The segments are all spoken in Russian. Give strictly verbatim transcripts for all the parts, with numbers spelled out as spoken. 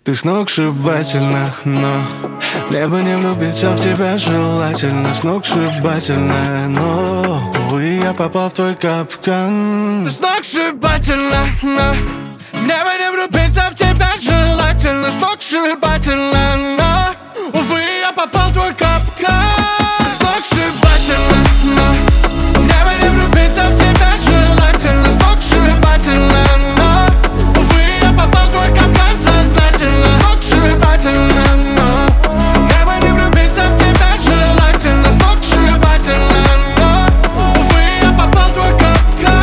Ты сногсшибательна, но мне бы не влюбиться в тебя желательно. Сногсшибательная, но увы, я попал в твой капкан. Ты сногсшибательна, но мне бы не влюбиться в тебя желательно. Сногсшибательна, но увы, я попал в твой капкан. Ты сногсшибательна, но мне бы не влюбиться в тебя желательно. Сногсшибательна, но увы, я попал в твой капкан сознательно. Сногсшибательна, но мне бы не влюбиться в тебя желательно. Сногсшибательна, но увы, я попал в твой капкан.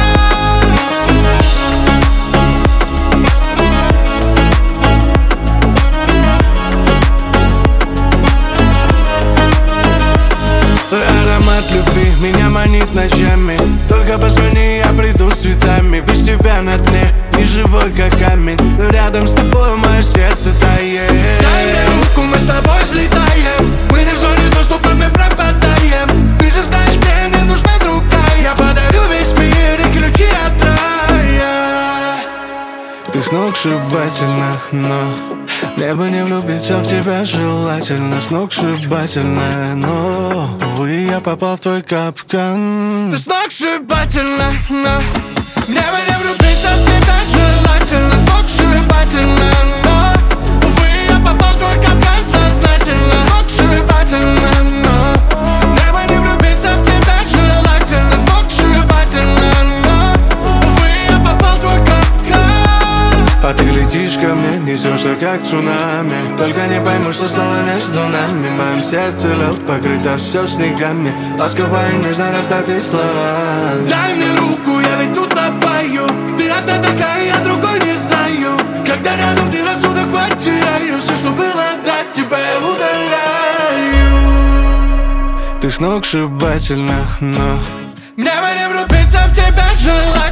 Твой аромат любви меня манит ночами. Только позвони, я приду с цветами. Без тебя на дне, не живой как камень, но рядом с тобой мое сердце тает. Дай мне руку, мы с тобой взлетаем. Мы не в зоне доступа, мы пропадаем. Ты же знаешь, мне не нужна другая. Я подарю весь мир и ключи от рая. Ты сногсшибательна, но мне бы не влюбиться в тебя желательно. Сногсшибательная, но увы, я попал в твой капкан. Ты сногсшибательна, но мне бы не влюбиться в тебя желательно. Сногсшибательна, но увы, я попал в твой капкан сознательно. Сногсшибательна, но мне бы не влюбиться в тебя желательно. Сногсшибательна, но увы, я попал в твой капкан. А ты летишь ко мне, несешься как цунами. Только не пойму, что стало между нами. В моем сердце лед, покрыто все снегами. Ласково и нежно растопи словами. Дай мне руку, я ведь тут напою. Ты одна такая, я другой не знаю. Когда рядом ты, рассудок потеряю. Все, что было, отдать тебя я удаляю. Ты сногсшибательна, но мне бы не влюбиться в тебя желательно.